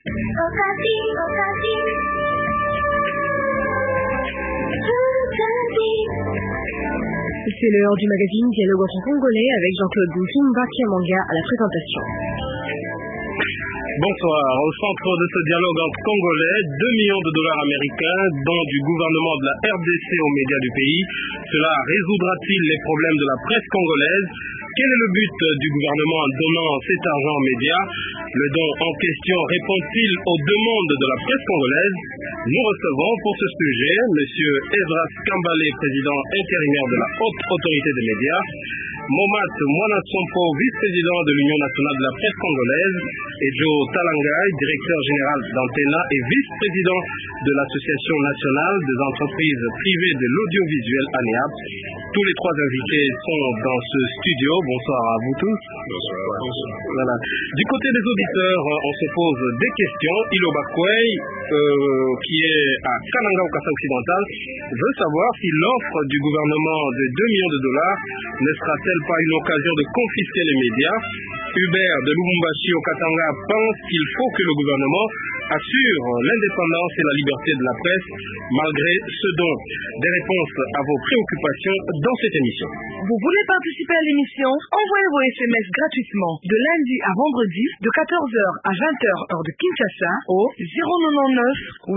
C'est l'heure du magazine Dialogue entre Congolais avec Jean-Claude Bouchumba Kiamanga à la présentation. Bonsoir. Au centre de ce dialogue entre Congolais, 2 millions de dollars américains, dont du gouvernement de la RDC aux médias du pays. Cela résoudra-t-il les problèmes de la presse congolaise? Quel est le but du gouvernement en donnant cet argent aux médias? Le don en question répond-il aux demandes de la presse congolaise? Nous recevons pour ce sujet M. Evras Kambale, président intérimaire de la Haute Autorité des médias, Momat Mwanasompo, vice-président de l'Union nationale de la presse congolaise, et Joe Talangai, directeur général d'Antena et vice-président de l'Association nationale des entreprises privées de l'audiovisuel ANEAP. Tous les trois invités sont dans ce studio. Bonsoir à vous tous. Bonsoir. Voilà. Du côté des auditeurs, on se pose des questions. Iloba Kwei, qui est à Kananga au Kassa occidental, veut savoir si l'offre du gouvernement de 2 millions de dollars ne sera-t-elle pas une occasion de confisquer les médias. Hubert de Lubumbashi au Katanga pense qu'il faut que le gouvernement assure l'indépendance et la liberté de la presse malgré ce don. Des réponses à vos préoccupations dans cette émission. Vous voulez participer à l'émission? Envoyez vos SMS gratuitement de lundi à vendredi de 14h à 20h heure de Kinshasa au 099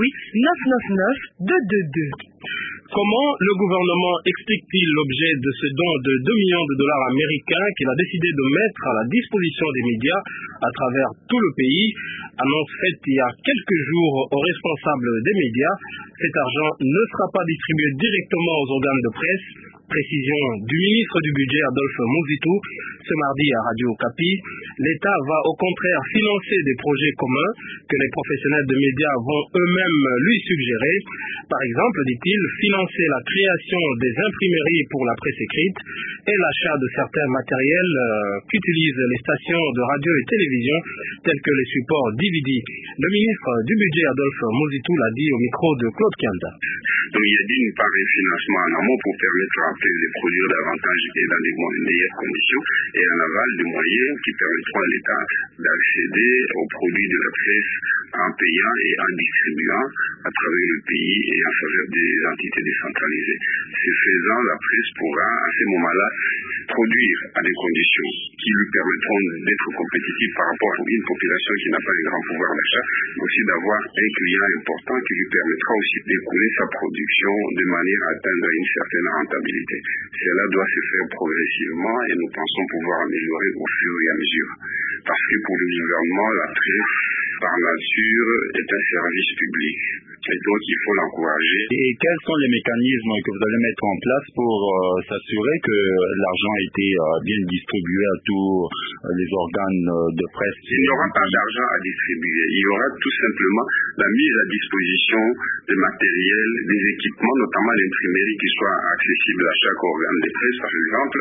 8 999 222. Comment le gouvernement explique-t-il l'objet de ce don de 2 millions de dollars américains qu'il a décidé de mettre à la disposition des médias à travers tout le pays? Annonce faite il y a quelques jours aux responsables des médias. Cet argent ne sera pas distribué directement aux organes de presse. Précision du ministre du Budget Adolphe Muzitu ce mardi à Radio Okapi. L'État va au contraire financer des projets communs que les professionnels de médias vont eux-mêmes lui suggérer. Par exemple, dit-il, financer la création des imprimeries pour la presse écrite et l'achat de certains matériels qu'utilisent les stations de radio et télévision tels que les supports DVD. Le ministre du Budget Adolphe Muzitu l'a dit au micro de Claude Kianda. Donc il y a d'une part un financement en amont pour permettre à de produire davantage et dans des meilleures conditions, et en aval des moyens qui permettront à l'État d'accéder aux produits de la presse en payant et en distribuant à travers le pays et en faveur des entités décentralisées. Ce faisant, la presse pourra à ce moment-là produire à des conditions qui lui permettront d'être compétitive par rapport à une population qui n'a pas un grand pouvoir d'achat, mais aussi d'avoir un client important qui lui permettra aussi d'écouler sa production de manière à atteindre une certaine rentabilité. Cela doit se faire progressivement et nous pensons pouvoir améliorer au fur et à mesure. Parce que pour le gouvernement, la presse, par nature, est un service public. Et donc, il faut l'encourager. Et quels sont les mécanismes que vous allez mettre en place pour s'assurer que l'argent a été bien distribué à tous les organes de presse? Il n'y aura pas d'argent à distribuer. Il y aura tout simplement la mise à disposition de matériel, des équipements, notamment l'imprimerie qui soit accessible à chaque organe de presse, par exemple.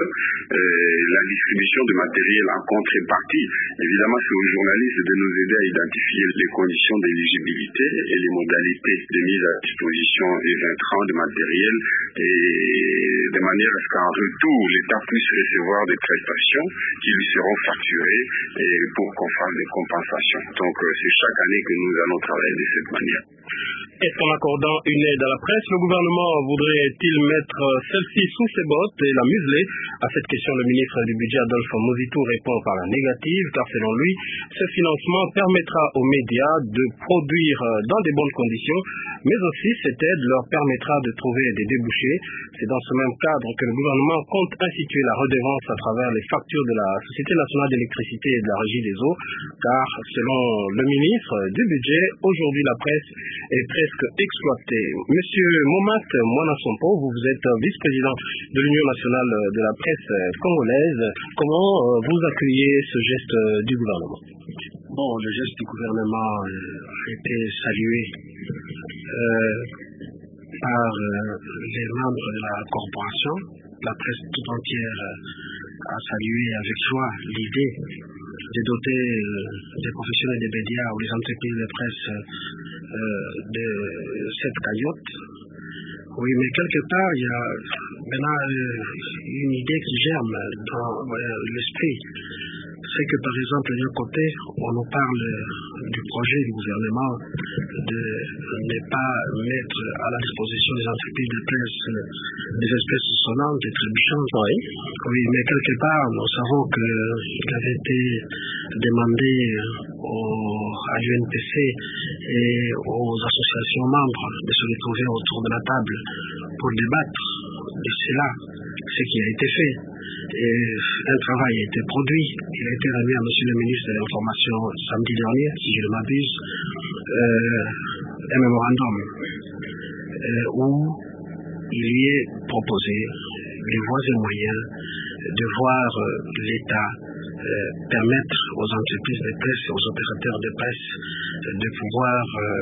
La distribution de matériel en contrepartie. Évidemment, c'est aux journalistes de nous aider à identifier les conditions d'éligibilité et les modalités de mise à disposition des intrants de matériel et de manière à ce qu'en retour, l'État puisse recevoir des prestations qui lui seront facturées et pour qu'on fasse des compensations. Donc, c'est chaque année que nous allons travailler de cette manière. Est-ce qu'en accordant une aide à la presse, le gouvernement voudrait-il mettre celle-ci sous ses bottes et la museler? À cette question, le ministre du Budget Adolphe Muzitu répond par la négative, car selon lui, ce financement permettra aux médias de produire dans de bonnes conditions, mais aussi cette aide leur permettra de trouver des débouchés. C'est dans ce même cadre que le gouvernement compte instituer la redevance à travers les factures de la Société nationale d'électricité et de la Régie des eaux, car selon le ministre du Budget, aujourd'hui la presse est presque exploitée. Monsieur Momat Mwanasompo, vous êtes vice-président de l'Union nationale de la presse congolaise. Comment vous accueillez ce geste du gouvernement? Bon, le geste du gouvernement a été salué par les membres de la corporation. La presse tout entière a salué avec joie l'idée de doter des professionnels des médias ou les entreprises de presse de cette cagnotte. Oui, mais quelque part, il y a maintenant une idée qui germe dans l'esprit. c'est que, par exemple, d'un côté, on nous parle du projet du gouvernement de ne pas mettre à la disposition des entreprises de presse des espèces sonnantes et trébuchantes. Oui, mais quelque part, nous savons qu'il avait été demandé à l'UNPC et aux associations membres de se retrouver autour de la table pour débattre de cela, ce qui a été fait. Et un travail a été produit. Il a été remis à monsieur le ministre de l'Information samedi dernier, si je ne m'abuse, un mémorandum où il y est proposé les voies et moyens de voir l'État permettre aux entreprises de presse et aux opérateurs de presse de pouvoir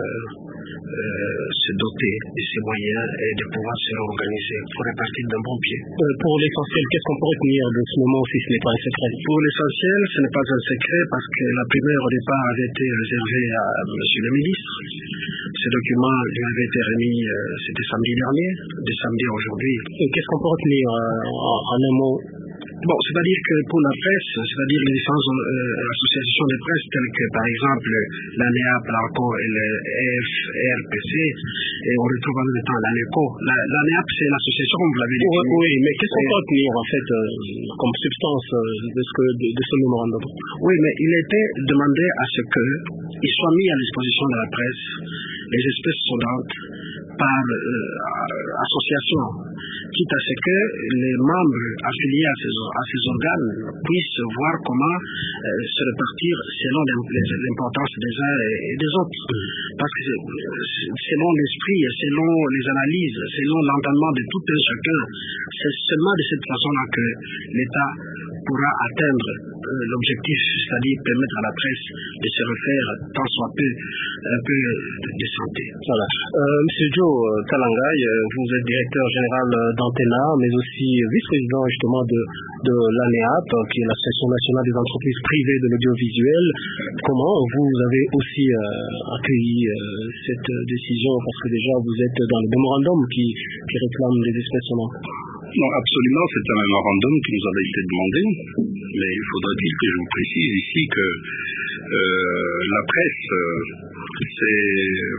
se doter de ces moyens et de pouvoir se réorganiser pour repartir d'un bon pied. Pour l'essentiel, qu'est-ce qu'on pourrait tenir de ce moment si ce n'est pas un secret? Pour l'essentiel, ce n'est pas un secret parce que la primaire au départ avait été réservée à monsieur le ministre. Ce document lui avait été remis, c'était samedi dernier, de samedi à aujourd'hui. Et qu'est-ce qu'on peut retenir en un mot? Bon, c'est-à-dire que pour la presse, c'est-à-dire les différentes associations de presse telles que par exemple l'ANEAP, l'ARCO et le FRPC, et on retrouve en même temps l'ANECO. L'ANEAP, c'est l'association, comme vous l'avez dit. Oui, mais qu'est-ce qu'on peut retenir en fait comme substance de ce mémorandum? Oui, mais il était demandé à ce qu'il soit mis à disposition de la presse les espèces sonnantes par association, quitte à ce que les membres affiliés à ces organes puissent voir comment se répartir selon l'importance des uns et des autres. Parce que selon l'esprit, selon les analyses, selon l'entendement de tout un chacun, c'est seulement de cette façon-là que l'État pourra atteindre l'objectif, c'est-à-dire permettre à la presse de se refaire tant soit peu un peu de santé. Voilà. Monsieur Joe Talangay, vous êtes directeur général d'Antena, mais aussi vice-président justement de l'ANEAP, qui est l'Association nationale des entreprises privées de l'audiovisuel. Comment vous avez aussi accueilli cette décision? Parce que déjà vous êtes dans le mémorandum qui réclame des espèces sonnantes. Non, absolument, c'est un mémorandum qui nous avait été demandé, mais il faudra dire que je vous précise ici que la presse, c'est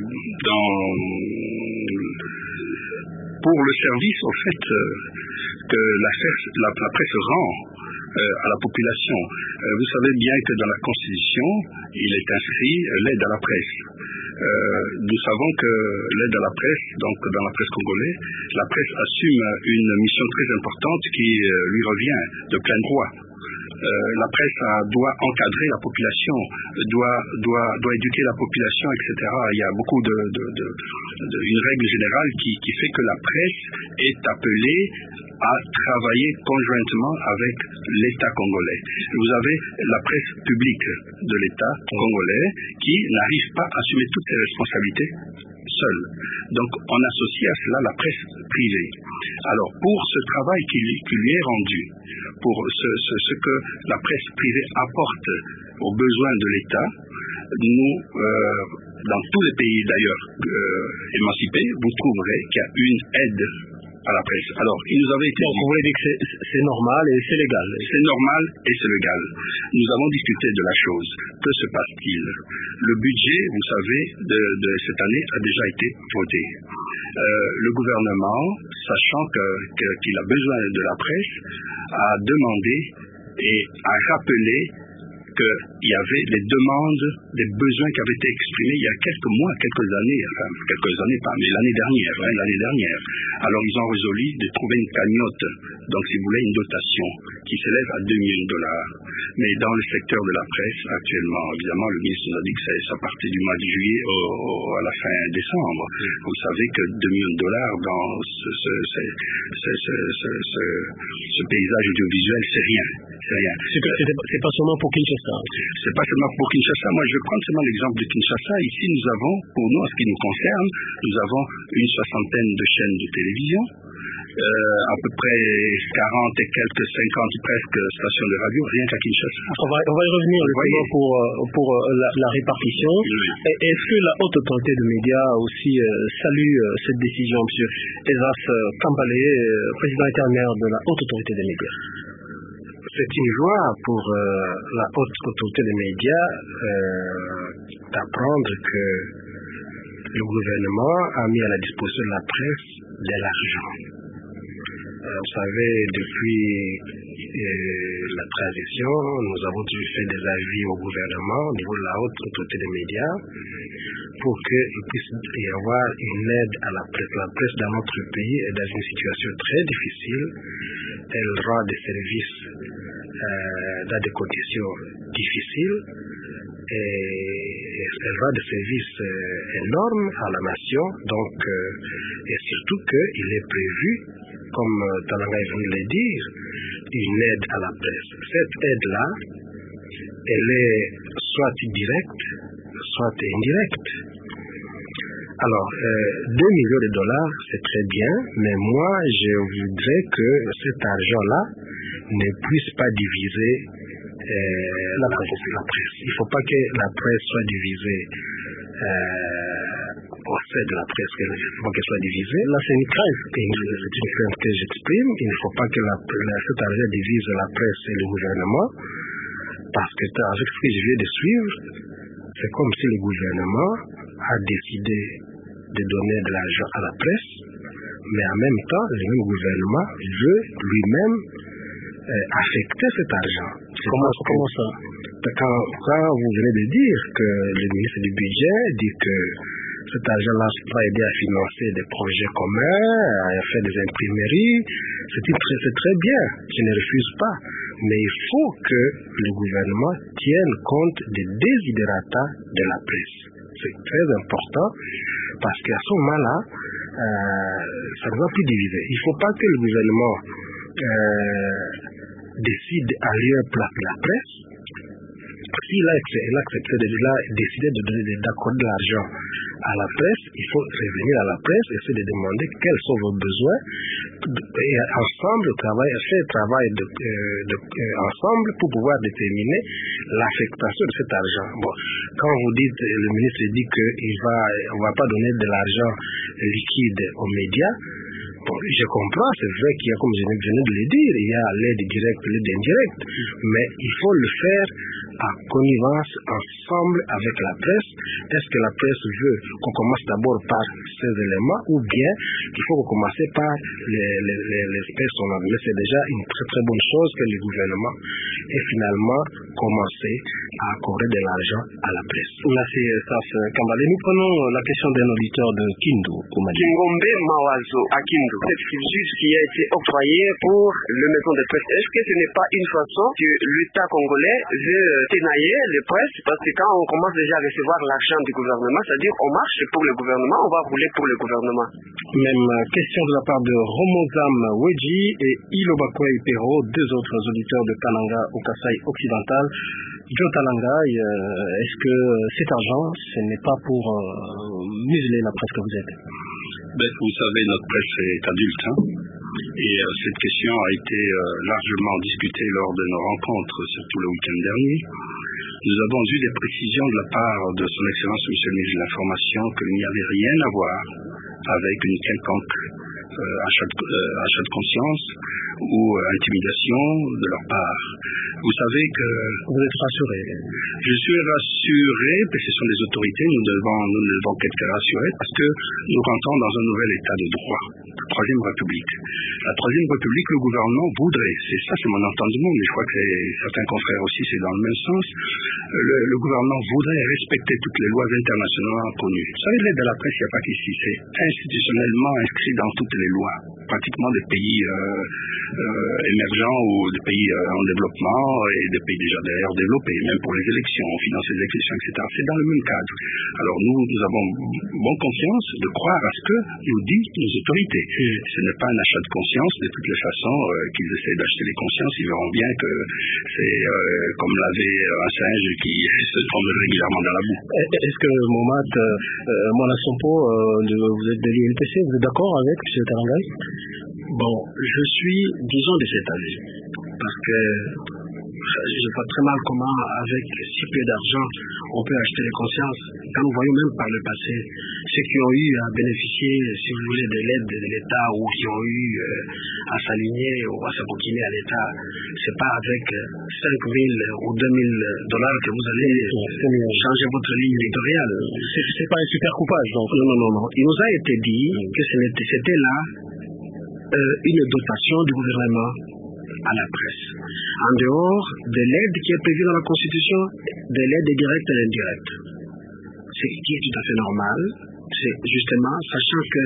pour le service, au fait, que la presse rend à la population. Vous savez bien que dans la Constitution, il est inscrit l'aide à la presse. Nous savons que l'aide à la presse, donc dans la presse congolaise, la presse assume une mission très importante qui lui revient de plein droit. La presse doit encadrer la population, doit éduquer la population, etc. Il y a beaucoup une règle générale qui fait que la presse est appelée à travailler conjointement avec l'État congolais. Vous avez la presse publique de l'État congolais qui n'arrive pas à assumer toutes ses responsabilités seule. Donc on associe à cela la presse privée. Alors pour ce travail qui lui est rendu, pour ce que la presse privée apporte aux besoins de l'État, nous, dans tous les pays d'ailleurs émancipés, vous trouverez qu'il y a une aide à la presse. Alors, il nous avait été... Donc, vous voulez dire que c'est normal et c'est légal? C'est normal et c'est légal. Nous avons discuté de la chose. Que se passe-t-il? Le budget, vous savez, de cette année a déjà été voté. Le gouvernement, sachant qu'il a besoin de la presse, a demandé et a rappelé qu'il y avait des demandes, des besoins qui avaient été exprimés il y a quelques mois, quelques années pas, mais l'année dernière. Alors ils ont résolu de trouver une cagnotte, donc si vous voulez une dotation qui s'élève à 2 millions de dollars. Mais dans le secteur de la presse, actuellement, évidemment, le ministre nous a dit que ça partait du mois de juillet à la fin décembre. Vous savez que 2 millions de dollars dans ce paysage audiovisuel, c'est rien. C'est pas seulement pour Kinshasa. C'est pas seulement pour Kinshasa. Moi, je vais prendre seulement l'exemple de Kinshasa. Ici, nous avons, pour nous, en ce qui nous concerne, nous avons une 60aine de chaînes de télévision, à peu près 40 et quelques 50 presque stations de radio, rien qu'à Kinshasa. On va y revenir pour la répartition. Oui. Est-ce que la haute autorité de médias aussi salue cette décision, M. Ezas Kambale, président intérimaire de la haute autorité des médias? C'est une joie pour la haute autorité des médias d'apprendre que le gouvernement a mis à la disposition de la presse de l'argent. Vous savez, depuis la transition, nous avons toujours fait des avis au gouvernement au niveau de la haute autorité des médias pour qu'il puisse y avoir une aide à la presse. La presse dans notre pays est dans une situation très difficile. Elle rend des services dans des conditions difficiles et elle rend des services énormes à la nation. Donc, et surtout qu'il est prévu, comme Talanga est venu le dire, une aide à la presse. Cette aide-là, elle est soit directe, soit indirecte. Alors, 2 millions de dollars, c'est très bien, mais moi, je voudrais que cet argent-là ne puisse pas diviser la presse. Il ne faut pas que la presse soit divisée au sein de la presse, il ne faut pas qu'elle soit divisée. Là, c'est une crainte. C'est une crainte que j'exprime. Il ne faut pas que cet argent divise la presse et le gouvernement, parce que avec ce que je viens de suivre, c'est comme si le gouvernement a décidé de donner de l'argent à la presse, mais en même temps, le même gouvernement veut lui-même affecter cet argent. Comment ça? Quand vous venez de dire que le ministre du Budget dit que cet argent-là va aider à financer des projets communs, à faire des imprimeries, c'est très bien, je ne refuse pas. Mais il faut que le gouvernement tienne compte des desiderata de la presse. C'est très important parce qu'à ce moment-là, ça ne va plus diviser. Il ne faut pas que le gouvernement décide à lieu et place de la presse. S'il a décidé d'accorder de l'argent à la presse, il faut revenir à la presse et essayer de demander quels sont vos besoins et ensemble faire travail ensemble pour pouvoir déterminer l'affectation de cet argent. Bon, quand vous dites, le ministre dit qu'on ne va pas donner de l'argent liquide aux médias, bon, je comprends, c'est vrai qu'il y a, comme je venais de le dire, il y a l'aide directe, l'aide indirecte, mais il faut le faire en connivence ensemble avec la presse. Est-ce que la presse veut qu'on commence d'abord par ces éléments ou bien il faut commencer par les personnels? Mais c'est déjà une très très bonne chose que le gouvernement ait finalement commencé à accorder de l'argent à la presse. Merci, Saf Kambale. Nous prenons la question d'un auditeur de Kindu. Kingombe Mawazo à Kindu. Cette subside qui a été octroyée pour le maison de presse, est-ce que ce n'est pas une façon que l'État congolais veut ténailler les presses? Parce que quand on commence déjà à recevoir l'argent du gouvernement, c'est-à-dire on marche pour le gouvernement, on va rouler pour le gouvernement. Même question de la part de Romozam Wedji et Ilobakwe Pero, deux autres auditeurs de Kananga au Kasaï occidental. John Talanga, est-ce que cet argent, ce n'est pas pour museler la presse que vous êtes? Vous savez, notre presse est adulte, et cette question a été largement discutée lors de nos rencontres, surtout le week-end dernier. Nous avons eu des précisions de la part de son Excellence Monsieur le ministre de l'Information qu'il n'y avait rien à voir avec une quelconque achat de conscience ou intimidation de leur part. Vous savez que... Vous êtes rassuré? Je suis rassuré, mais ce sont des autorités, nous ne devons qu'être rassurés parce que nous rentrons dans un nouvel état de droit. La Troisième République. La Troisième République, le gouvernement voudrait, c'est mon entendement, mais je crois que certains confrères aussi, c'est dans le même sens, le gouvernement voudrait respecter toutes les lois internationales connues. Vous savez, l'aide à la presse, il n'y a pas qu'ici, c'est institutionnellement inscrit dans toutes les lois, pratiquement des pays émergents ou des pays en développement et des pays déjà d'ailleurs développés, même pour les élections, on finance les élections, etc. C'est dans le même cadre. Alors nous avons bonne confiance de croire à ce que nous disent nos autorités. Ce n'est pas un achat de conscience, de toutes les façons qu'ils essaient d'acheter les consciences, ils verront bien que c'est comme laver un singe qui se trompe régulièrement dans la boue. Est-ce que Mohamed Mona Sompo, vous êtes de l'UNPC, vous êtes d'accord avec M. Talangay? Bon, je suis, disons, de cet avis, parce que je vois très mal comment, avec si peu d'argent, on peut acheter les consciences. Quand nous voyons même par le passé, ceux qui ont eu à bénéficier, si vous voulez, de l'aide de l'État ou qui ont eu à s'aligner ou à s'abouquiner à l'État, c'est pas avec 5 000 ou 2 000 dollars que vous allez changer votre ligne éditoriale. C'est pas un super coupage, donc. Non. Il nous a été dit que c'était là une dotation du gouvernement à la presse. En dehors de l'aide qui est prévue dans la Constitution, de l'aide directe et indirecte. Ce qui est tout à fait normal, c'est justement, sachant que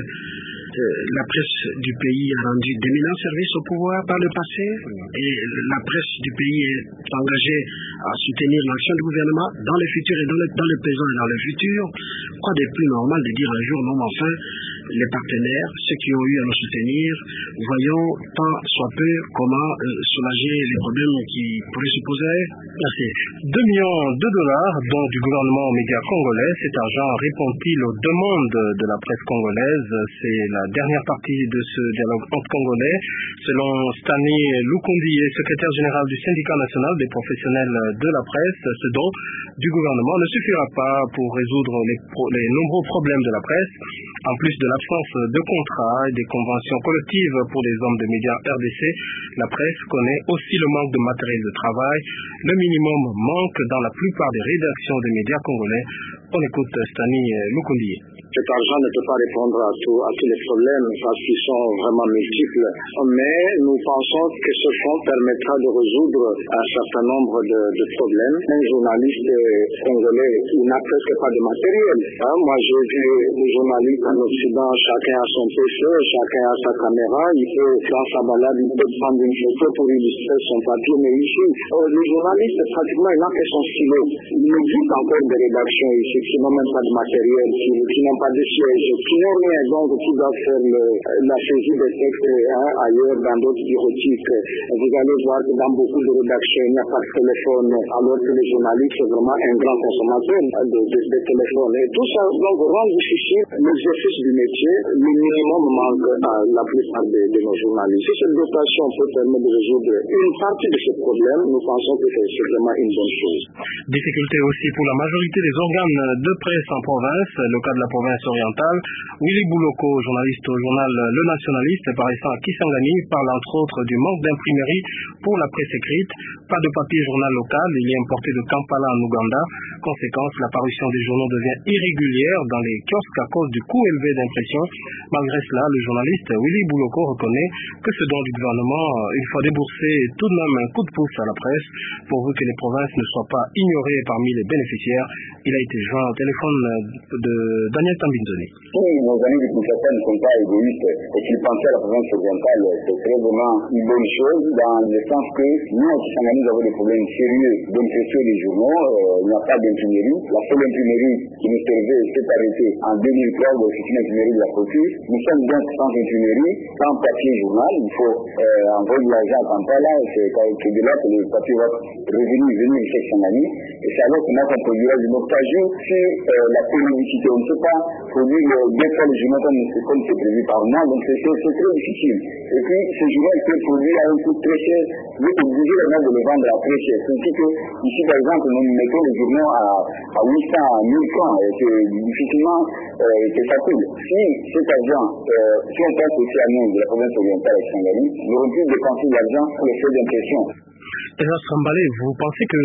la presse du pays a rendu d'éminents services au pouvoir par le passé, et la presse du pays est engagée à soutenir l'action du gouvernement dans le futur et dans le présent et dans le futur. Quoi de plus normal de dire un jour, non, mais enfin, les partenaires, ceux qui ont eu à nous soutenir, voyons tant soit peu comment soulager les problèmes qui pourraient se poser. Merci. 2 millions de dollars dont du gouvernement aux médias congolais. Cet argent répond-il aux demandes de la presse congolaise? C'est la dernière partie de ce dialogue entre Congolais. Selon Stani Lukundi, secrétaire général du syndicat national des professionnels de la presse, ce don du gouvernement ne suffira pas pour résoudre les nombreux problèmes de la presse. En plus de l'absence de contrats et des conventions collectives pour les hommes de médias RDC, la presse connaît aussi le manque de matériel de travail. Le minimum manque dans la plupart des rédactions des médias congolais. On écoute Stani Lukundi. Cet argent ne peut pas répondre à tous les problèmes parce qu'ils sont vraiment multiples. Mais nous pensons que ce fonds permettra de résoudre un certain nombre de problèmes. Un journaliste congolais, il n'a presque pas de matériel. Moi, j'ai vu les journalistes en Occident, chacun a son PC, chacun a sa caméra. Il peut, dans sa balade, il peut prendre une photo pour illustrer son papier. Mais ici, les journalistes, pratiquement, il n'a que son stylo. Il existe encore des rédactions ici qui n'ont même pas de matériel, qui n'ont pas de siège, qui n'ont rien, donc qui doivent faire la saisie des textes ailleurs, dans d'autres bureautiques. Vous allez voir que dans beaucoup de rédactions, il n'y a pas de téléphone, alors que les journalistes sont vraiment un grand consommateur de téléphones. Et tout ça, donc, rend difficile l'exercice du métier. Le minimum manque à la plupart de nos journalistes. Si cette dotation peut permettre de résoudre une partie de ces problèmes, nous pensons que c'est vraiment une bonne chose. Difficulté aussi pour la majorité des organes de presse en province, le cas de la province orientale. Willy Bouloko, journaliste au journal Le Nationaliste, paraissant à Kisangani, parle entre autres du manque d'imprimerie pour la presse écrite. Pas de papier journal local, il est importé de Kampala en Ouganda. Conséquence, la parution des journaux devient irrégulière dans les kiosques à cause du coût élevé d'impression. Malgré cela, le journaliste Willy Bouloko reconnaît que ce don du gouvernement, il faut débourser tout de même un coup de pouce à la presse, pourvu que les provinces ne soient pas ignorées parmi les bénéficiaires. Il a été joint au téléphone de Daniel Tambinzoni. Oui, nos amis de Kinshasa ne sont pas égoïstes et qu'ils pensaient à la province orientale, c'est très vraiment une bonne chose dans le sens que nous, au Kisangani, nous avons des problèmes sérieux d'impression des journaux. Il n'y a pas d'imprimerie. La seule imprimerie qui nous servait s'est arrêtée en 2003, c'est une imprimerie de la Côte. Nous sommes donc sans imprimerie, sans papier journal. Il faut envoyer de l'argent à Kampala et c'est de là que le papier va venir chez Kisangani. Et c'est alors qu'on a qu'on produira du montage sur la périodicité. On ne peut pas produire bien faire les journaux comme c'est prévu par mois, donc c'est très difficile. Et puis, ces journaux étaient produits à un coût très cher. Vous êtes obligé de les vendre à très cher. C'est que, ici, par exemple, nous mettons les journaux à 800, à 1000 francs, et c'est difficilement que ça coule. Si cet argent, si on pense aussi à nous, de la province orientale à Kisangani, nous aurions pu dépenser de l'argent pour les frais d'impression. Eras Rambale, vous pensez que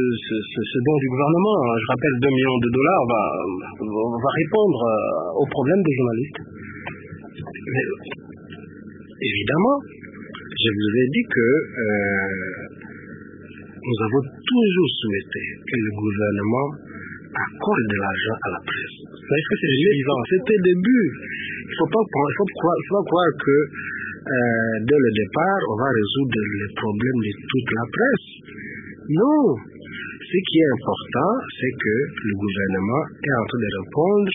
ce don du gouvernement, je rappelle 2 millions de dollars, va répondre aux problèmes des journalistes? Mais, évidemment, je vous ai dit que nous avons toujours souhaité que le gouvernement accorde de l'argent à la presse. Est-ce que c'est suffisant? C'était le début. Il ne faut pas croire que dès le départ, on va résoudre les problèmes de toute la presse. Non. Ce qui est important, c'est que le gouvernement est en train de répondre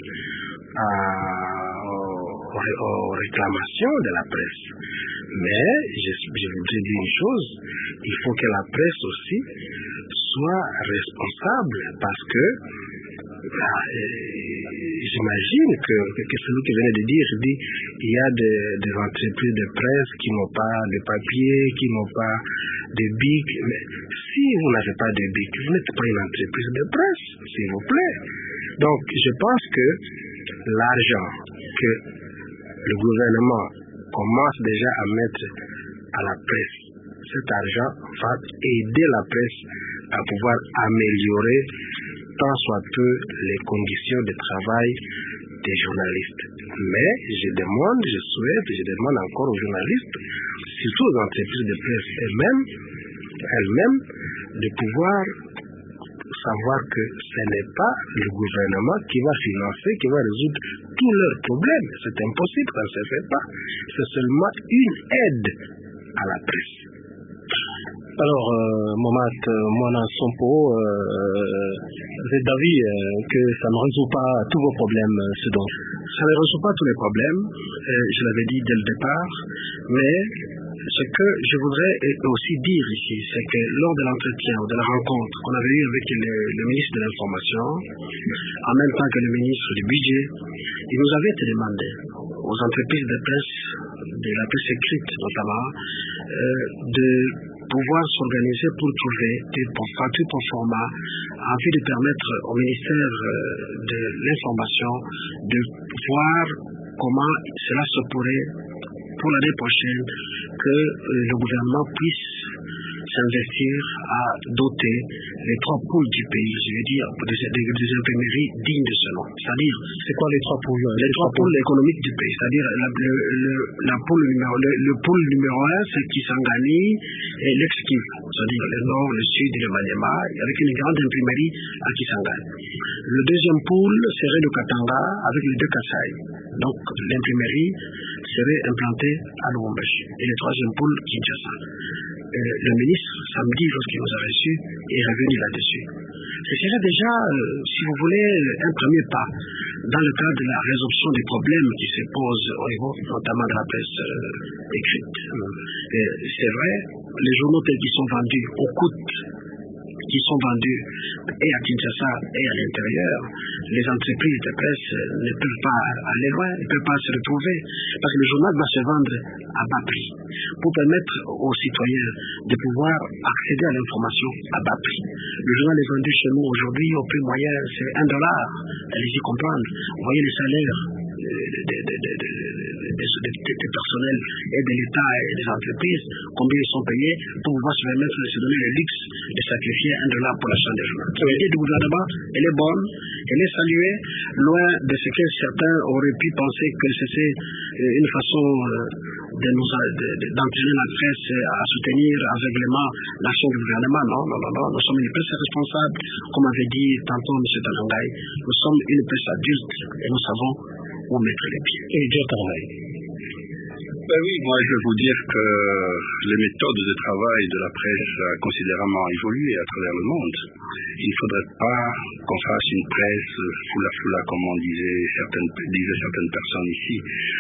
aux réclamations de la presse. Mais, je voudrais dire une chose, il faut que la presse aussi soit responsable parce que j'imagine que celui qui venait de dire, il y a des entreprises de presse qui n'ont pas de papier, qui n'ont pas de bic. Mais si vous n'avez pas de bic, vous n'êtes pas une entreprise de presse, s'il vous plaît. Donc, je pense que l'argent que le gouvernement commence déjà à mettre à la presse, cet argent va aider la presse à pouvoir améliorer tant soit peu les conditions de travail des journalistes. Mais je demande encore aux journalistes, surtout aux entreprises de presse elles-mêmes, de pouvoir savoir que ce n'est pas le gouvernement qui va financer, qui va résoudre tous leurs problèmes. C'est impossible, ça ne se fait pas. C'est seulement une aide à la presse. Alors, Mohamed Moana Sompo, vous êtes d'avis que ça ne résout pas tous vos problèmes, ce dont ça ne résout pas tous les problèmes, je l'avais dit dès le départ, mais ce que je voudrais aussi dire ici, c'est que lors de l'entretien ou de la rencontre qu'on avait eue avec le ministre de l'Information, en même temps que le ministre du Budget, il nous avait demandé aux entreprises de presse, de la presse écrite notamment, de pouvoir s'organiser pour trouver des factures pro forma en vue de permettre au ministère de l'Information de voir comment cela se pourrait pour l'année prochaine que le gouvernement puisse s'investir à doter les 3 pôles du pays, je veux dire, des imprimeries dignes de ce nom. C'est-à-dire, c'est quoi les 3 pôles? Les 3 pôles économiques du pays, c'est-à-dire le pôle numéro 1, c'est Kisangani et l'Exquive, c'est-à-dire le nord, le sud et le Maniema, avec une grande imprimerie à Kisangani. Le deuxième pôle serait le Katanga avec les 2 Kassai. Donc, l'imprimerie serait implantée à Lubumbashi. Et le troisième pôle, Kinshasa. Le ministre, samedi, lorsqu'il nous a reçus, est revenu là-dessus. Ce serait déjà, si vous voulez, un premier pas dans le cadre de la résolution des problèmes qui se posent au niveau notamment de la presse écrite. C'est vrai, les journaux tels qu'ils sont vendus au coût qui sont vendus et à Kinshasa et à l'intérieur, les entreprises de presse ne peuvent pas aller loin, ne peuvent pas se retrouver, parce que le journal doit se vendre à bas prix pour permettre aux citoyens de pouvoir accéder à l'information à bas prix. Le journal est vendu chez nous aujourd'hui au prix moyen, c'est $1. Allez-y comprendre. Vous voyez les salaires des personnels et de l'État et des entreprises, combien ils sont payés pour pouvoir se permettre de se donner le luxe de sacrifier $1 pour l'achat des journaux. L'idée du gouvernement, elle est bonne, elle est saluée, loin de ce que certains auraient pu penser que c'était une façon d'entraîner la presse à soutenir aveuglément l'action du gouvernement. Non, nous sommes une presse responsable, comme avait dit tantôt M. Tanangay, nous sommes une presse adulte et nous savons où mettre les pieds. Et Dieu travaille. Ben oui, moi je veux vous dire que les méthodes de travail de la presse ont considérablement évolué à travers le monde. Il ne faudrait pas qu'on fasse une presse foula comme on disaient certaines personnes ici.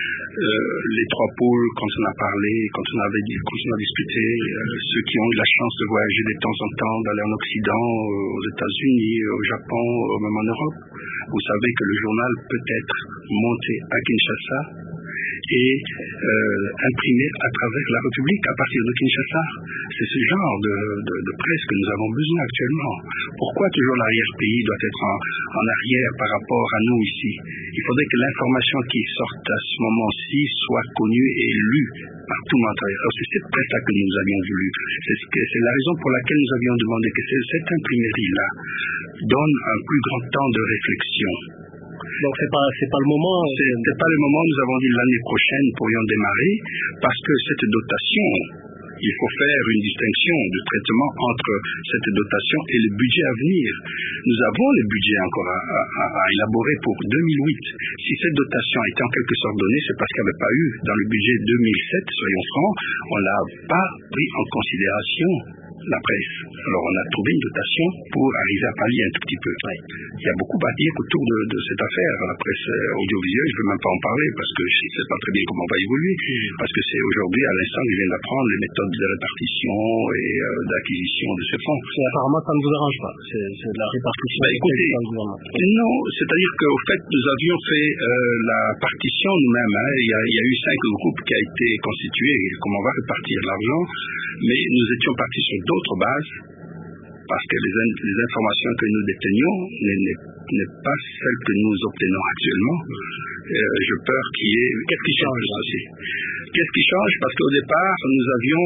Les 3 pôles, quand on a parlé, quand on a discuté, ceux qui ont eu la chance de voyager de temps en temps, d'aller en Occident, aux États-Unis, au Japon, même en Europe, vous savez que le journal peut être monté à Kinshasa et imprimé à travers la République à partir de Kinshasa. C'est ce genre de presse que nous avons besoin actuellement. Pourquoi toujours l'arrière-pays doit être en arrière par rapport à nous ici? Il faudrait que l'information qui sorte à ce moment-ci soit connue et lue par tout le monde. C'est cette presse-là que nous avions voulu. C'est la raison pour laquelle nous avions demandé que cette imprimerie-là donne un plus grand temps de réflexion. Donc c'est pas le moment. C'est pas le moment. Nous avons dit l'année prochaine pourrions démarrer parce que cette dotation, il faut faire une distinction de traitement entre cette dotation et le budget à venir. Nous avons le budget encore à élaborer pour 2008. Si cette dotation était en quelque sorte donnée, c'est parce qu'il n'y avait pas eu dans le budget 2007, soyons francs, on n'a pas pris en considération la presse. Alors on a trouvé une dotation pour arriver à pallier un tout petit peu. Il y a beaucoup à dire autour de cette affaire. La presse audiovisuelle, je ne veux même pas en parler parce que je ne sais pas très bien comment on va évoluer. Parce que c'est aujourd'hui, à l'instant, je viens d'apprendre les méthodes de répartition et d'acquisition de ce fonds. Et apparemment, ça ne vous arrange pas. C'est de la répartition. Écoutez, non, c'est-à-dire qu'au fait, nous avions fait la partition nous-mêmes. Il y a eu 5 groupes qui a été constitué, comment on va répartir l'argent, mais nous étions partis sur d'autres bases, parce que les informations que nous détenions n'est pas celle que nous obtenons actuellement. Je peur qu'il y ait... Qu'est-ce qui change aussi? Qu'est-ce qui change? Parce qu'au départ, nous avions...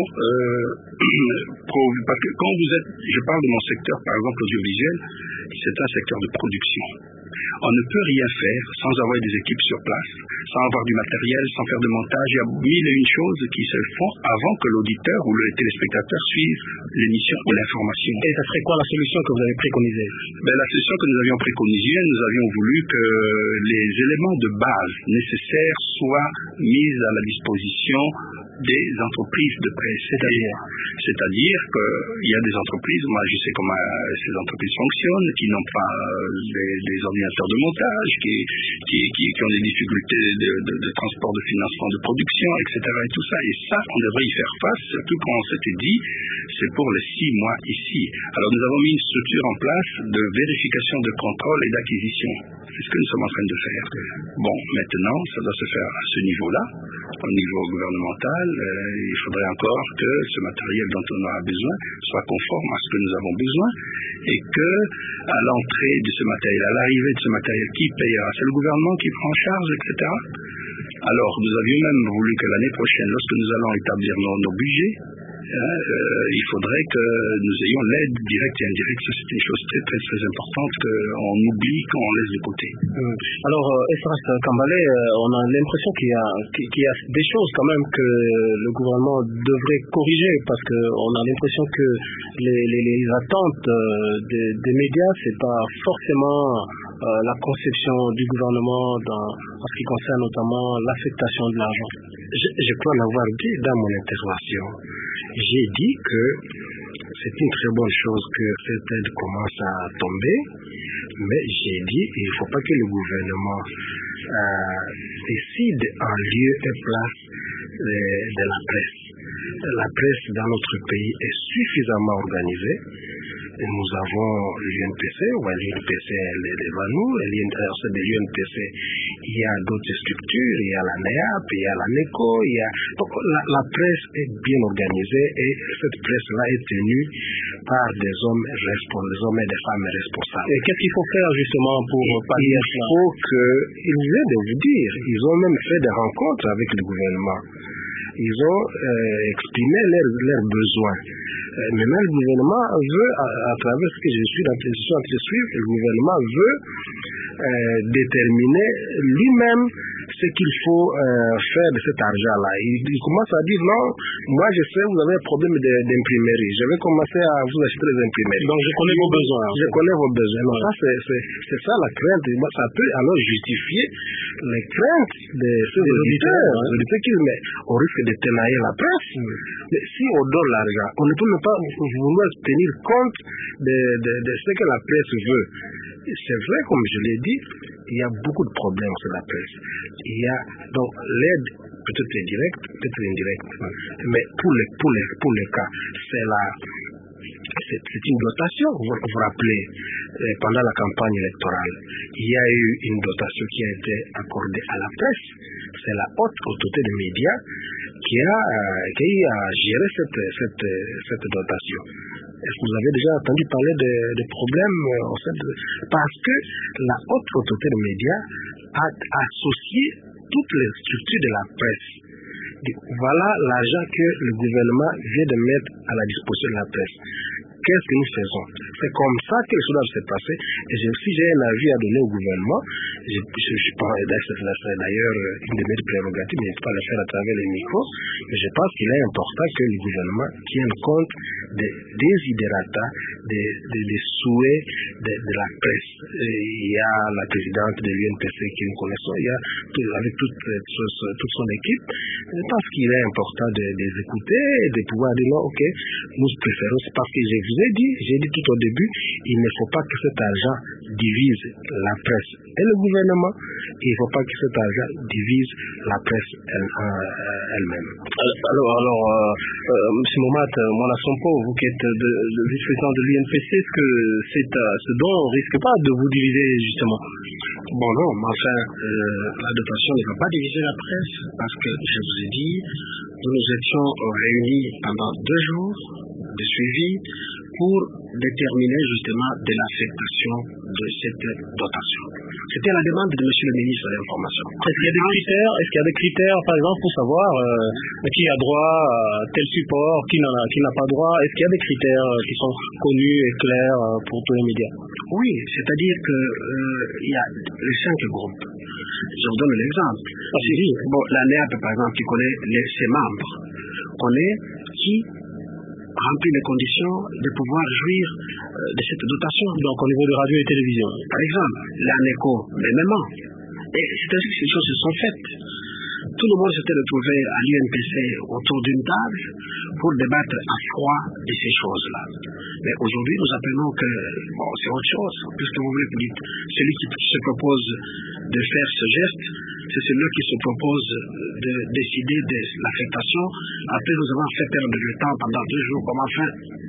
parce que quand vous êtes... Je parle de mon secteur, par exemple, audiovisuel, c'est un secteur de production. On ne peut rien faire sans avoir des équipes sur place, sans avoir du matériel, sans faire de montage. Il y a mille et une choses qui se font avant que l'auditeur ou le téléspectateur suive l'émission ou l'information. Et ça serait quoi la solution que vous avez préconisée? La solution que nous avions préconisée, nous avions voulu que les éléments de base nécessaires soient mis à la disposition des entreprises de presse. C'est-à-dire qu'il y a des entreprises, moi je sais comment ces entreprises fonctionnent, qui n'ont pas des ordinateurs de montage, qui ont des difficultés de transport, de financement, de production, etc. et tout ça. Et ça, on devrait y faire face, surtout quand on s'était dit, c'est pour les 6 mois ici. Alors nous avons mis une structure en place de vérification, de contrôle et d'acquisition. C'est ce que nous sommes en train de faire. Bon, maintenant, ça doit se faire à ce niveau-là, au niveau gouvernemental. Il faudrait encore que ce matériel dont on aura besoin soit conforme à ce que nous avons besoin et que, à l'entrée de ce matériel, à l'arrivée de ce matériel, qui payera? C'est le gouvernement qui prend en charge, etc. Alors, nous avions même voulu que l'année prochaine, lorsque nous allons établir nos budgets, il faudrait que nous ayons l'aide directe et indirecte. Ça, c'est une chose très, très, très importante qu'on oublie, qu'on laisse de côté. Alors, Esdras Kambale, on a l'impression qu'il y a des choses quand même que le gouvernement devrait corriger, parce qu'on a l'impression que les attentes des médias, c'est pas forcément la conception du gouvernement en ce qui concerne notamment l'affectation de l'argent. Je crois l'avoir dit dans mon intervention. J'ai dit que c'est une très bonne chose que cette aide commence à tomber, mais j'ai dit qu'il ne faut pas que le gouvernement décide en lieu et place de la presse. La presse dans notre pays est suffisamment organisée. Nous avons l'UNPC, l'UNPC elle est devant nous, de l'UNPC, il y a d'autres structures, il y a la NEAP, il y a la NECO, donc la presse est bien organisée et cette presse-là est tenue par des hommes et des femmes responsables. Et qu'est-ce qu'il faut faire justement pour pallier ça? Il faut qu'ils aient de vous dire, ils ont même fait des rencontres avec le gouvernement. Ils ont exprimé leurs besoins. Maintenant, le gouvernement veut, à travers ce que je suis en train de suivre, le gouvernement veut déterminer lui-même ce qu'il faut faire de cet argent-là. Il commence à dire non, moi je sais, vous avez un problème d'imprimerie. Je vais commencer à vous acheter les imprimeries. Donc je connais vos besoins. Je connais vos besoins. Donc ça, c'est ça la crainte. Ça peut alors justifier les craintes de ces auditeurs. Mais on risque de tenailler la presse. Mais si on donne l'argent, on ne peut même pas vouloir tenir compte de ce que la presse veut. C'est vrai, comme je l'ai dit, il y a beaucoup de problèmes sur la presse. Il y a donc l'aide peut-être directe, peut-être indirecte, mais pour les cas, c'est une dotation. Vous vous rappelez, pendant la campagne électorale, il y a eu une dotation qui a été accordée à la presse. C'est la haute autorité des médias qui a eu à gérer cette dotation. Est-ce que vous avez déjà entendu parler de problèmes parce que la haute autorité des médias a associé toutes les structures de la presse. Voilà l'argent que le gouvernement vient de mettre à la disposition de la presse. Qu'est-ce que nous faisons? C'est comme ça que les choses doivent se passer. Et si j'ai un avis à donner au gouvernement, je pense, c'est d'ailleurs une de mes prérogatives, mais je ne peux pas le faire à travers les micros, mais je pense qu'il est important que le gouvernement tienne compte des desiderata, des souhaits de la presse. Il y a la présidente de l'UNPC qui nous connaissons, il y a avec toute son équipe. Je pense qu'il est important de les écouter et de pouvoir dire non, ok, nous préférons, c'est parce que j'ai dit tout au début, il ne faut pas que cet argent divise la presse et le gouvernement, et il ne faut pas que cet argent divise la presse elle-même. Alors, M. Momat Mwanasompo, vous qui êtes le vice-président de l'UNPC, est-ce que ce don ne risque pas de vous diviser justement? Bon non, mais enfin, la dotation ne va pas diviser la presse, parce que je vous ai dit, nous nous étions réunis pendant 2 jours de suivi pour déterminer justement de l'affectation de cette dotation. C'était la demande de monsieur le ministre de l'Information. Est-ce qu'il y a des critères, par exemple, pour savoir qui a droit à tel support, qui n'a pas droit? Est-ce qu'il y a des critères qui sont connus et clairs pour tous les médias? Oui, c'est-à-dire que il y a les 5 groupes. Je vous donne l'exemple. Bon, la NEAP, par exemple, qui connaît ses membres, connaît qui remplit les conditions de pouvoir jouir de cette dotation. Donc au niveau de radio et télévision. Par exemple, l'ANECO, mêmement. Et c'est ainsi que ces choses se sont faites. Tout le monde s'était retrouvé à l'UNPC autour d'une table pour débattre à froid de ces choses-là. Mais aujourd'hui, nous apprenons que c'est autre chose. Puisque vous voulez que dites, celui qui se propose de faire ce geste, c'est celui qui se propose de décider de l'affectation. Après, nous avons fait perdre le temps pendant 2 jours, comme enfin.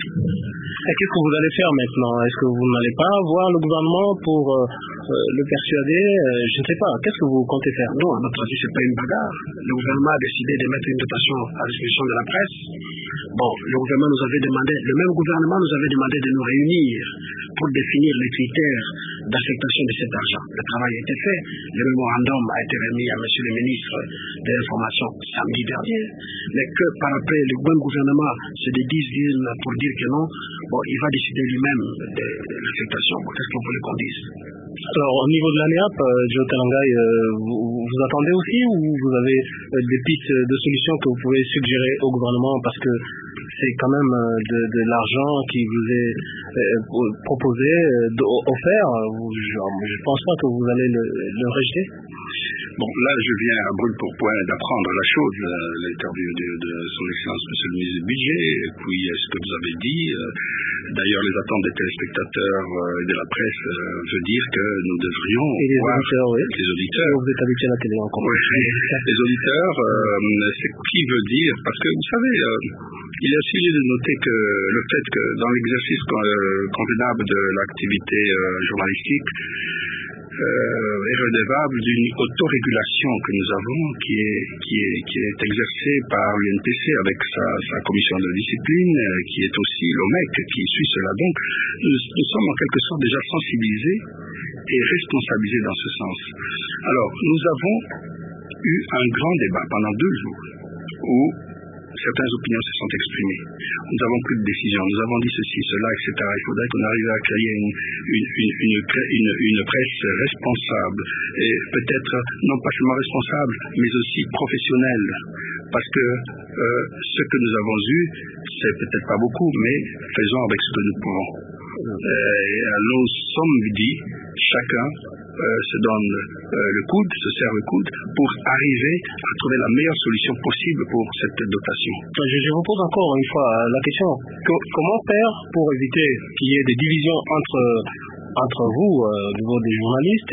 Et qu'est-ce que vous allez faire maintenant? Est-ce que vous n'allez pas voir le gouvernement pour le persuader? Je ne sais pas. Qu'est-ce que vous comptez faire? Non, à notre avis, ce n'est pas une bagarre. Le gouvernement a décidé de mettre une dotation à disposition de la presse. Bon, le même gouvernement nous avait demandé de nous réunir pour définir les critères d'affectation de cet argent. Le travail a été fait. Le mémorandum a été remis à monsieur le ministre de l'Information samedi dernier. Mais que par après, le bon gouvernement se dédise pour dire que non, il va décider lui-même de l'affectation. Qu'est-ce que vous voulez qu'on dise? Alors, au niveau de la NEAP, Joe Talangay, vous attendez aussi ou vous avez des pistes de solutions que vous pouvez suggérer au gouvernement parce que c'est quand même de l'argent qui vous est proposé, offert. Je pense pas que vous allez le rejeter. Bon, là, je viens à brûle pour point d'apprendre la chose, l'interview de son Excellence Monsieur le ministre du Budget, et puis ce que vous avez dit. D'ailleurs, les attentes des téléspectateurs et de la presse veut dire que nous devrions et les voir auditeurs, oui. Les auditeurs. Vous êtes habitués à la télé encore. Oui, les auditeurs, c'est qui veut dire, parce que vous savez, il est aussi lieu de noter que le fait que dans l'exercice convenable de l'activité journalistique, est redevable d'une autorégulation que nous avons qui est exercée par l'UNPC avec sa commission de discipline qui est aussi l'OMEC qui suit cela. Donc nous sommes en quelque sorte déjà sensibilisés et responsabilisés dans ce sens. Alors nous avons eu un grand débat pendant 2 jours où certaines opinions se sont exprimées. Nous avons pris des décisions, nous avons dit ceci, cela, etc. Il faudrait qu'on arrive à créer une presse responsable et peut-être non pas seulement responsable, mais aussi professionnelle. Parce que ce que nous avons eu, c'est peut-être pas beaucoup, mais faisons avec ce que nous pouvons. Nous sommes dit, chacun se donne le coude, se serre le coude pour arriver à trouver la meilleure solution possible pour cette dotation. Je vous pose encore une fois la question. Comment faire pour éviter qu'il y ait des divisions entre vous, au niveau des journalistes,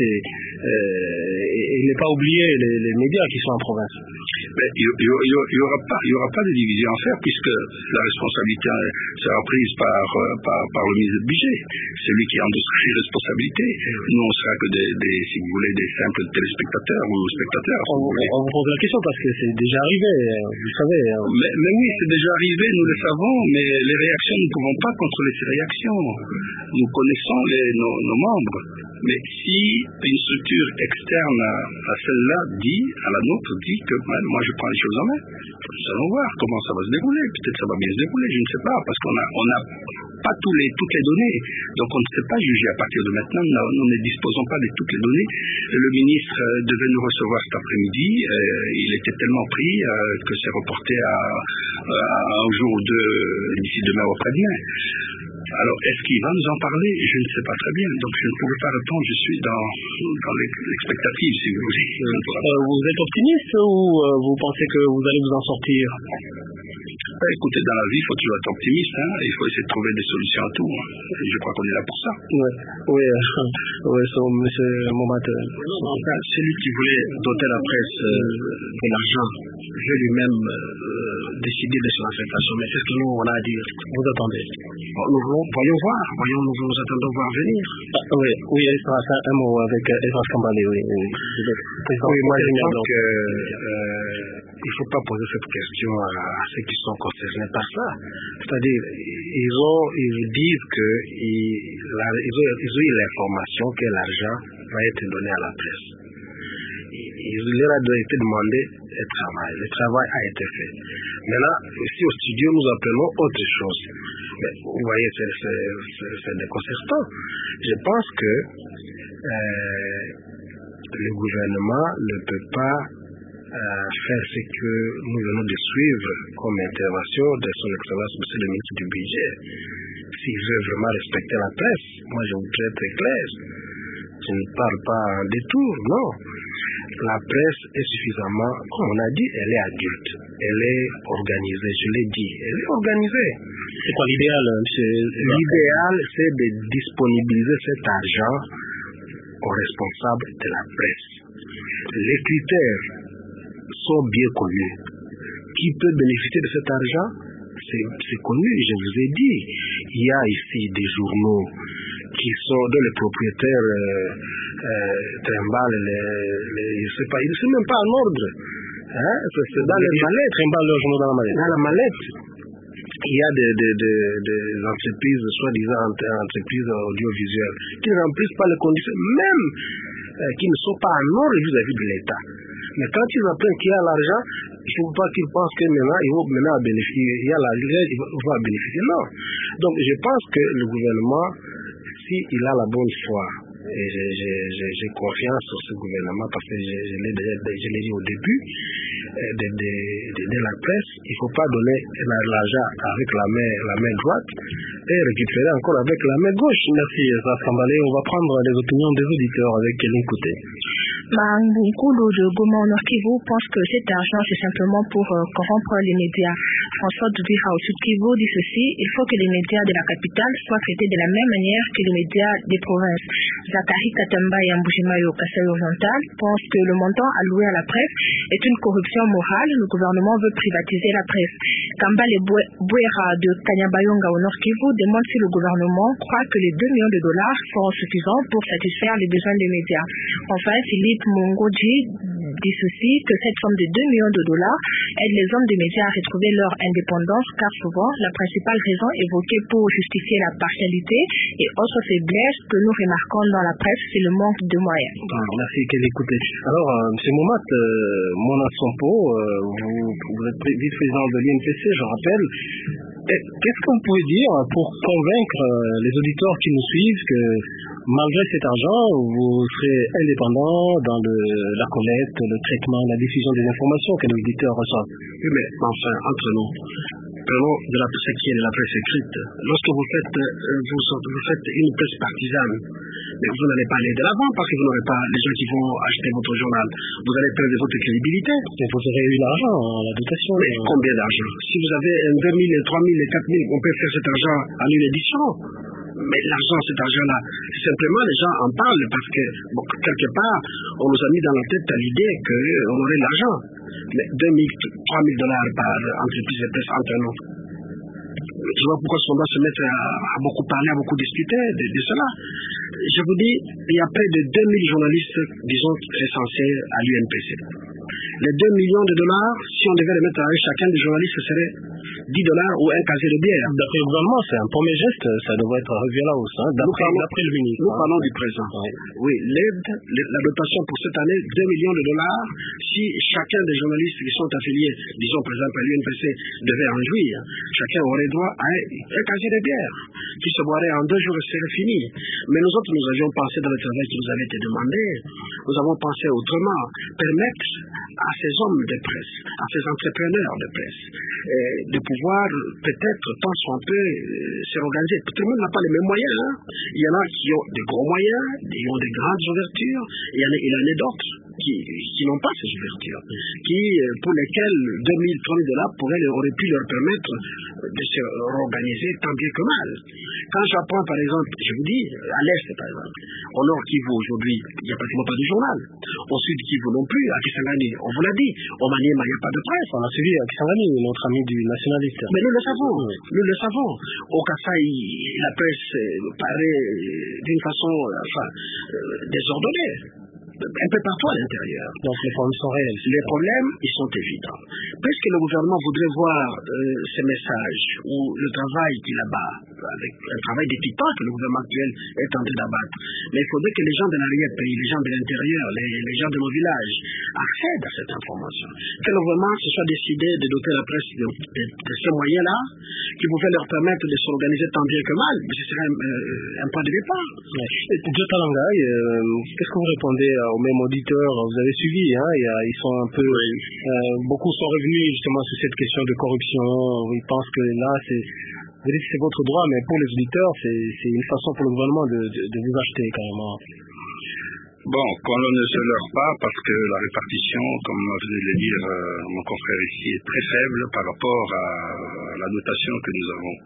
et ne pas oublier les médias qui sont en province? Mais il y aura pas de division à faire puisque la responsabilité sera prise par le ministre du Budget. C'est lui qui a les responsabilités. Nous, on sera que si vous voulez, des simples téléspectateurs ou spectateurs. On vous pose la question parce que c'est déjà arrivé, vous savez. Mais oui, c'est déjà arrivé, nous le savons, mais les réactions, nous ne pouvons pas contrôler ces réactions. Nous connaissons nos membres. Mais si une structure externe à celle-là à la nôtre dit que moi je prends les choses en main, nous allons voir comment ça va se dérouler. Peut-être ça va bien se dérouler, je ne sais pas, parce qu'on n'a pas toutes les données. Donc on ne sait pas juger à partir de maintenant. Nous ne disposons pas de toutes les données. Le ministre devait nous recevoir cet après-midi. Il était tellement pris que c'est reporté à un jour ou deux d'ici demain ou après-demain. Alors, est-ce qu'il va nous en parler? Je ne sais pas très bien. Donc, je ne pourrais pas répondre. Je suis dans l'expectative, si vous voulez. Vous êtes optimiste ou vous pensez que vous allez vous en sortir? Écoutez, dans la vie, il faut toujours être optimiste. Il faut essayer de trouver des solutions à tout. Et je crois qu'on est là pour ça. Oui, monsieur Momat. Enfin, celui qui voulait doter la presse de l'argent veut lui-même décider de son affectation. Mais c'est ce que nous, on a à dire. Vous attendez. Voyons voir. Nous attendons voir venir. Oui, un mot avec Evras Kambale. Oui, moi, je pense qu'il ne faut pas poser cette question à ceux qui sont concernés par ça. C'est-à-dire, ils disent qu'ils ont eu l'information que l'argent va être donné à la presse. Il leur a été demandé de travailler. Le travail a été fait. Maintenant, ici au studio, nous apprenons autre chose. Mais vous voyez, c'est déconcertant. Je pense que le gouvernement ne peut pas faire ce que nous venons de suivre comme intervention de son Excellence Monsieur le ministre du Budget. S'il veut vraiment respecter la presse, moi je voudrais être très clair. Je ne parle pas en détour, non. La presse est suffisamment, comme on a dit, elle est adulte, elle est organisée, je l'ai dit, elle est organisée. C'est quoi l'idéal, monsieur? L'idéal, c'est de disponibiliser cet argent aux responsables de la presse. Les critères sont bien connus. Qui peut bénéficier de cet argent? C'est connu, je vous ai dit. Il y a ici des journaux qui sont dont les propriétaires trimballent je sais pas, ils ne sont même pas en ordre. Hein? C'est dans les mallettes. Trimballent leurs journaux dans la mallette. Dans la mallette. Il y a des entreprises, soi-disant entreprises audiovisuelles, qui ne remplissent pas les conditions, même qui ne sont pas en ordre vis-à-vis de l'État. Mais quand ils apprennent qu'il y a l'argent, il ne faut pas qu'ils pensent que maintenant, ils vont maintenant bénéficier. Il y a l'argent, ils vont bénéficier. Non. Donc, je pense que le gouvernement, s'il a la bonne foi, et j'ai confiance sur ce gouvernement parce que je l'ai dit au début, de la presse, il ne faut pas donner l'argent avec la main droite et récupérer encore avec la main gauche. Merci, Sambalé. On va prendre les opinions des auditeurs avec Kéline Kouté. Mangoukoulou de Goma au Nord Kivu pense que cet argent c'est simplement pour corrompre les médias. François Doubira au Sud Kivu dit ceci: il faut que les médias de la capitale soient traités de la même manière que les médias des provinces. Zachary Katamba et Amboujimayo Kasai Oriental pense que le montant alloué à la presse est une corruption morale. Le gouvernement veut privatiser la presse. Kambale Bouera de Kanyabayonga au Nord Kivu demande si le gouvernement croit que les 2 millions de dollars seront suffisants pour satisfaire les besoins des médias. Enfin, Philippe Mongoji dit ceci, que cette somme de 2 millions de dollars aide les hommes des médias à retrouver leur indépendance, car souvent la principale raison évoquée pour justifier la partialité et autres faiblesses que nous remarquons dans la presse, c'est le manque de moyens. Merci, Kelly Kouté. Alors, M. Momat, Mona Sompo, vous êtes vice-président de l'INPC, je rappelle. Qu'est-ce que vous pouvez dire pour convaincre les auditeurs qui nous suivent que malgré cet argent, vous serez indépendant dans la collecte, le traitement, la diffusion des informations que les auditeurs reçoivent? Oui, mais enfin, entre nous, prenons de la presse qui est de la presse écrite. Lorsque vous faites une presse partisane, mais vous n'allez pas aller de l'avant parce que vous n'aurez pas les gens qui vont acheter votre journal. Vous allez perdre votre crédibilité. Mais vous aurez eu l'argent, la dotation. Mais combien d'argent? Si vous avez 2 000, 3 000 et 4 000, on peut faire cet argent en une édition. Mais l'argent, cet argent-là, simplement les gens en parlent parce que, quelque part, on nous a mis dans la tête à l'idée qu'on aurait de l'argent. Mais 2 000, 3 000 dollars par entreprise de presse entre nous. Je vois pourquoi on doit se mettre à beaucoup parler, à beaucoup discuter de cela. Je vous dis, il y a près de 2 000 journalistes, disons, recensés à l'UNPC. Les 2 millions de dollars, si on devait les mettre à chacun des journalistes, ce serait 10 dollars ou un casier de bière. D'après le gouvernement, c'est un premier geste, ça devrait être revu à la hausse, hein, d'après le ministre. Nous parlons du présent. Oui, l'aide, la dotation pour cette année, 2 millions de dollars, si chacun des journalistes qui sont affiliés, disons par exemple à l'UNPC, devait en jouir, chacun aurait droit à un casier de bière, qui se boirait en 2 jours et serait fini. Mais nous autres, nous avions pensé dans le travail qui nous avait été demandé, nous avons pensé autrement, permettre à ces hommes de presse, à ces entrepreneurs de presse, de pouvoir peut-être tant soit peu se organiser. Tout le monde n'a pas les mêmes moyens. Hein. Il y en a qui ont de gros moyens, qui ont de grandes ouvertures, il y en a d'autres qui n'ont pas ces ouvertures, pour lesquels 2 000, 3 000 dollars auraient pu leur permettre de se réorganiser tant bien que mal. Quand j'apprends par exemple, je vous dis, à l'Est par exemple, au Nord Kivu aujourd'hui, il n'y a pratiquement pas de journal. Au Sud Kivu non plus, à Kisangani, on vous l'a dit, au Maniema, il n'y a pas de presse. On a suivi à Kisangani, notre ami du nationaliste. Mais nous le savons, nous le savons. Au Kasaï, la presse paraît d'une façon désordonnée. un peu partout à l'intérieur. Donc les problèmes sont réels. Les problèmes, ils sont évidents. Puisque le gouvernement voudrait voir ces messages ou le travail qu'il abat, avec un travail dépitant que le gouvernement actuel est tenté d'abattre. Mais il faudrait que les gens de l'arrière-pays, les gens de l'intérieur, les gens de nos villages accèdent à cette information. Que le gouvernement se soit décidé de doter la presse de ces moyens-là, qui pouvaient leur permettre de s'organiser tant bien que mal. Mais ce serait un point de départ. Joe Talangay, qu'est-ce que vous répondez aux mêmes auditeurs? Vous avez suivi, hein, ils sont un peu... beaucoup sont revenus justement sur cette question de corruption. Ils pensent que là, vous dites que c'est votre droit, mais pour les auditeurs, c'est une façon pour le gouvernement de vous acheter carrément. Bon, qu'on ne se leurre pas, parce que la répartition, comme venait de le dire mon confrère ici, est très faible par rapport à la dotation que nous avons.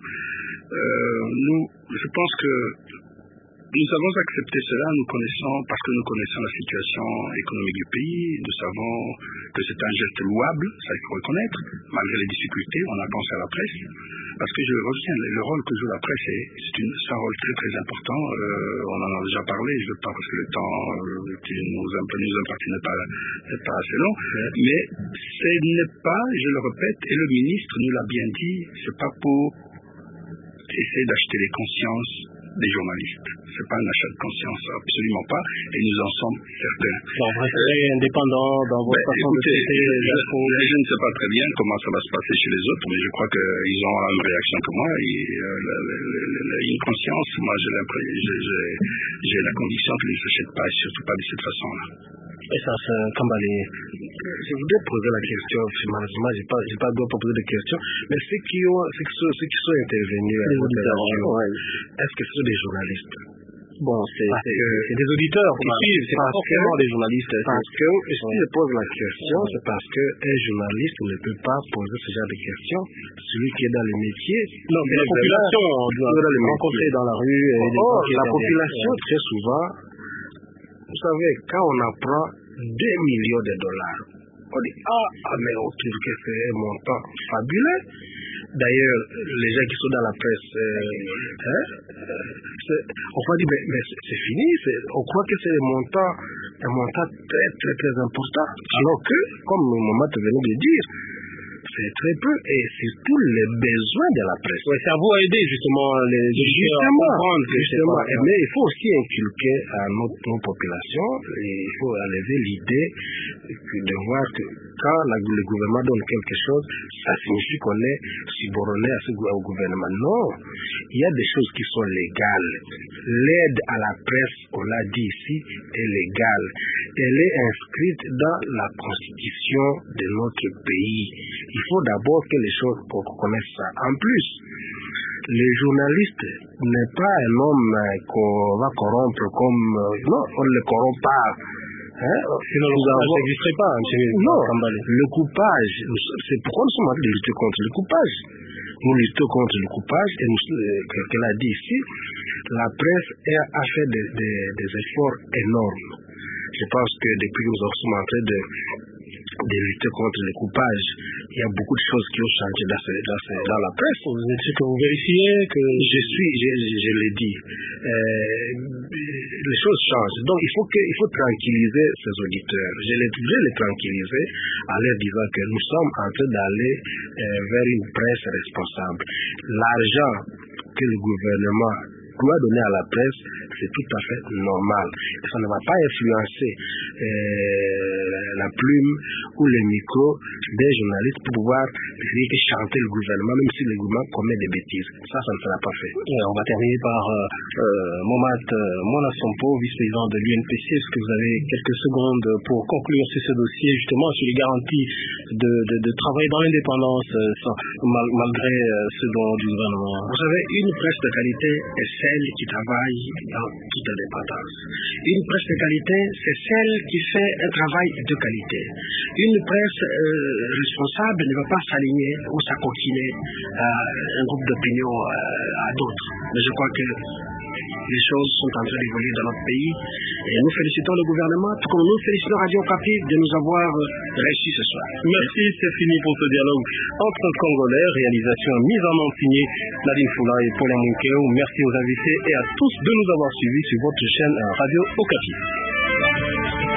Je pense que nous avons accepté cela, parce que nous connaissons la situation économique du pays, nous savons que c'est un geste louable, ça il faut reconnaître, malgré les difficultés, on a pensé à la presse, parce que je reviens, le rôle que joue la presse, c'est un rôle très très important, on en a déjà parlé, je ne veux pas parce que le temps qui nous impartit n'est pas assez long, mais ce n'est pas, je le répète, et le ministre nous l'a bien dit, c'est pas pour essayer d'acheter les consciences des journalistes. C'est pas un achat de conscience, absolument pas, et nous en sommes certains. Donc, vous resterez indépendant dans votre façon de traiter les infos. Je ne sais pas très bien comment ça va se passer chez les autres, mais je crois qu'ils ont la même réaction que moi. Une conscience, moi j'ai la conviction qu'ils ne s'achètent pas, et surtout pas de cette façon-là. Et ça, c'est un cambalé. Je voudrais poser la question, malheureusement, j'ai pas d'autre pour poser de questions, mais ceux qui sont intervenus à l'interview, est-ce que ce sont des journalistes? Bon, c'est des auditeurs qui suivent, c'est pas forcément des journalistes. Parce que, si je pose la question, c'est parce qu'un journaliste ne peut pas poser ce genre de questions. Celui qui est dans le métier... Non, c'est la population, on doit rencontrer dans la rue. La population, très souvent, vous savez, quand on apprend 2 millions de dollars, on dit, mais on trouve que c'est un montant fabuleux. D'ailleurs, les gens qui sont dans la presse, on va dire, mais c'est fini, on croit que c'est un montant très, très, très important. Alors que, comme Maman venait de dire, c'est très peu, et c'est tous les besoins de la presse. Ouais, ça vous a aidé justement les auditeurs à comprendre que justement, mais il faut aussi inculquer à nos populations, il faut enlever l'idée de voir que quand le gouvernement donne quelque chose, ça signifie qu'on est subordonné au gouvernement. Non, il y a des choses qui sont légales. L'aide à la presse, on l'a dit ici, est légale. Elle est inscrite dans la constitution de notre pays. Il faut d'abord que les choses connaissent ça. En plus, le journaliste n'est pas un homme qu'on va corrompre comme... non, on ne le corrompt pas. Sinon, ça n'existerait pas. Non, le coupage, c'est pourquoi nous sommes en train de lutter contre le coupage. Nous luttons contre le coupage et qu'elle a dit ici, la presse a fait des efforts énormes. Je pense que depuis que nous sommes en train de lutter contre le coupage, il y a beaucoup de choses qui ont changé dans la presse. Vous êtes sûr que vous vérifiez que... Je l'ai dit. Les choses changent. Donc, il faut tranquilliser ces auditeurs. Je les tranquilliser en leur disant que nous sommes en train d'aller vers une presse responsable. L'argent que le gouvernement doit donner à la presse, c'est tout à fait normal. Ça ne va pas influencer la plume ou les micros des journalistes pour pouvoir chanter le gouvernement, même si le gouvernement commet des bêtises. Ça ne sera pas fait. Et on va terminer par Momat Mona Sompo, vice-président de l'UNPC. Est-ce que vous avez quelques secondes pour conclure sur ce dossier, justement, sur les garanties de travail dans l'indépendance, malgré ce dont du gouvernement? Vous savez, une presse de qualité est celle qui travaille dans toute indépendance. Une presse de qualité, c'est celle qui fait un travail de qualité. Une presse responsable ne va pas s'aligner ou s'acoquiner à un groupe d'opinion à d'autres. Mais je crois que les choses sont en train d'évoluer dans notre pays et nous félicitons le gouvernement, tout comme nous félicitons Radio Okapi de nous avoir réussi ce soir. Merci, c'est fini pour ce dialogue entre Congolais, réalisation mise en onde signée Nadine Foula et Paul Mounkeo. Merci aux invités et à tous de nous avoir suivis sur votre chaîne Radio Okapi.